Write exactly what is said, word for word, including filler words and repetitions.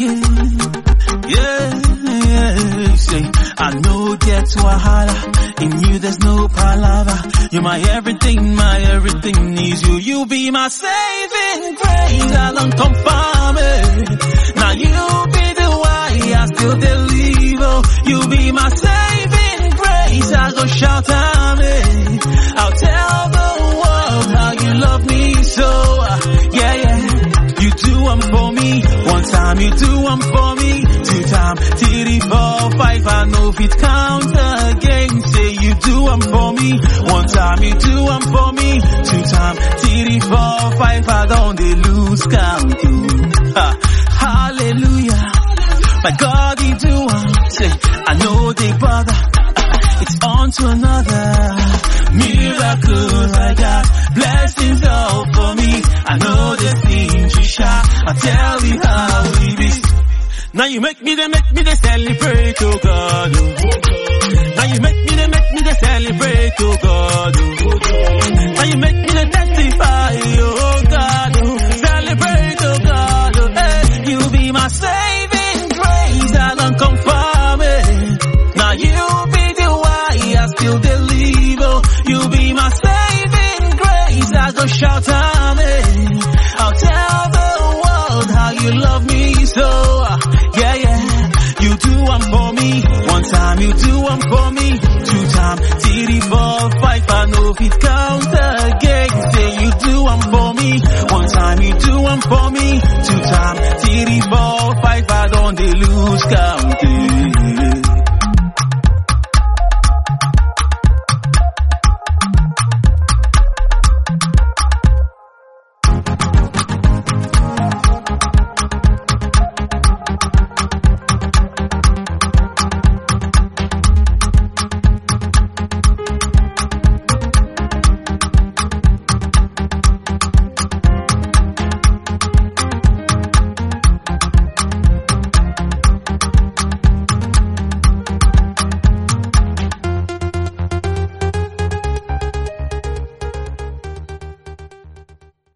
yeah. Yeah, yeah. Say, I know that's wahala. In you there's no palaver. You're my everything, my everything needs you. You be my saving grace. I don't confirm it. Now you be the why I still deliver. You be my saving grace. I go shout amen. I'll tell the world how you love me so. Uh, yeah, yeah. You do one for me. One time you do one for me. Two time, three, four, five. I know if it count again. Say you do one for me. One time you do one for me. Two time, three, four, five. I don't they lose count. Ha. Hallelujah. My God, you do one. Say, I know they bother. It's on to another. Miracles I got. Blessings all for me. I know the things you shot. I'll tell you how it is. Now you make me, they make me, they celebrate, oh God. Now you make me, they make me, they celebrate, oh God. Now you make me, they testify, oh God. Celebrate, oh God. Hey, you be my saving grace. I don't confirm it. Now you be the why I still deliver. You be my saving grace. I go shout amen. I'll tell the world how you love me so. Yeah, yeah. You do one for me. One time you do one for me. Two time, three, four, five. I know if it count again. Say you do one for me. One time you do one for me. Two time, three, four, five. I don't they lose count.